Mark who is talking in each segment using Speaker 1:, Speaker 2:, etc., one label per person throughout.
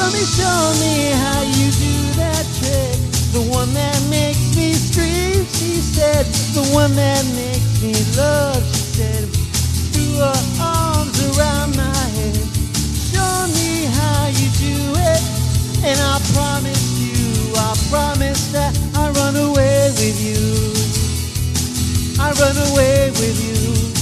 Speaker 1: Show me how you do that trick. The one that makes me scream, she said. The one that makes me love, she said. Threw her arms around my head. Show me how you do it. And I promise that I'll run away with you. I'll run away with you.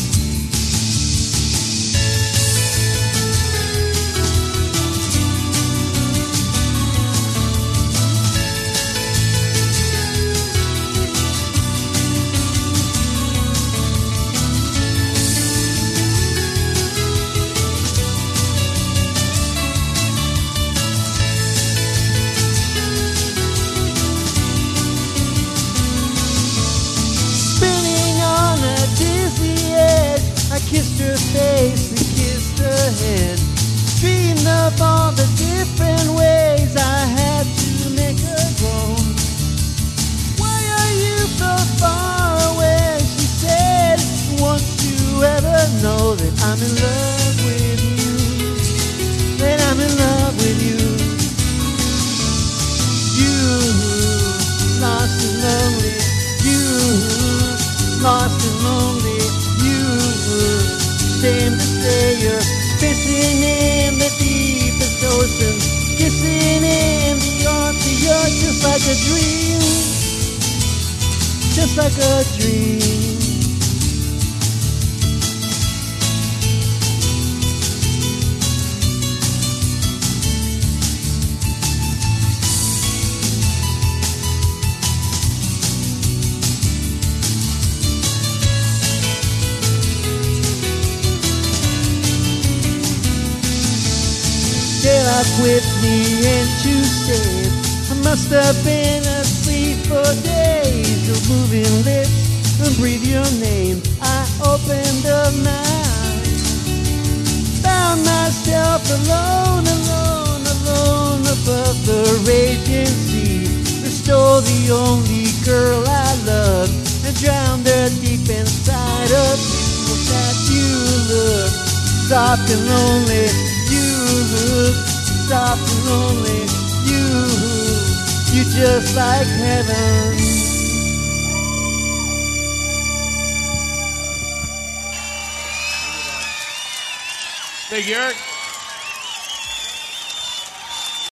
Speaker 1: Kissed her face and kissed her head. Dreamed of all the different ways I had to make her go. Why are you so far away? She said, won't you ever know that I'm in love with you? That I'm in love with you. You, lost and lonely. You, lost and lonely. Shame to say you're fishing in the deepest ocean, kissing in the ocean. You're just like a dream, just like a dream. Get up with me and you said I must have been asleep for days. Your moving lips and breathe your name. I opened up my eyes, found myself alone, alone, alone above the raging sea. Restore the only girl I loved and drowned her deep inside of you. That you look soft and lonely. You look soft and lonely. You just like heaven.
Speaker 2: Thank you, Eric.